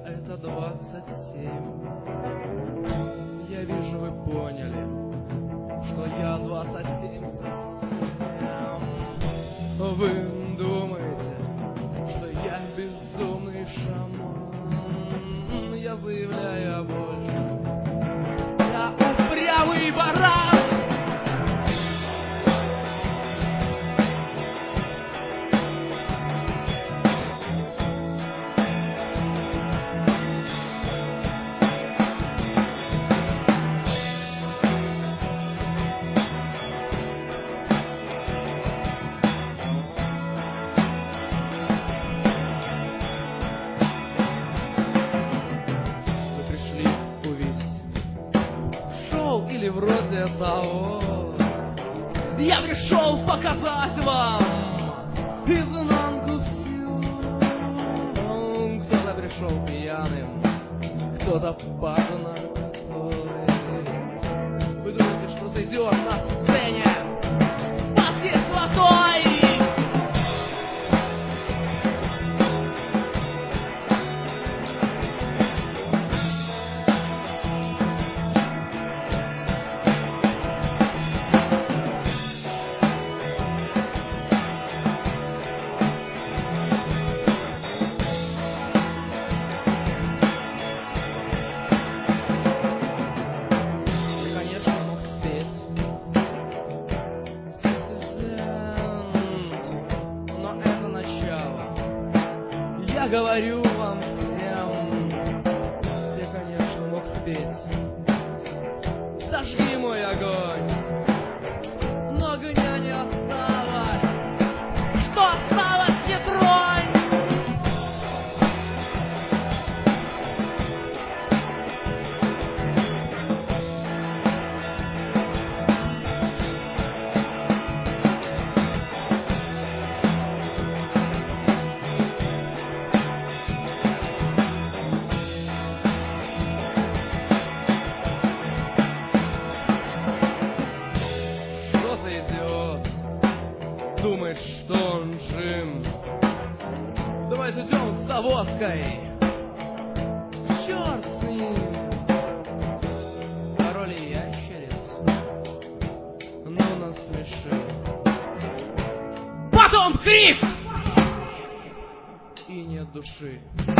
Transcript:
это 27. Я вижу, вы поняли, что я 27 совсем. Вы думаете, что я безумный шаман. Я заявляю о большем. Я упрямый баран. Или вроде того. Я пришел показать вам изнанку всю. Кто-то пришел пьяным, кто-то под наркотой. Вы думаете, что зайдет на сцене под кислотой? Я говорю вам всем, я, конечно, мог спеть. Зажги мой огонь, но огня не осталось. Что осталось, не тронь! Думает, что он Джим. Давайте идем за водкой. Черт с ним. Пароли ящериц. Ну насмешил. Потом крик! И нет души.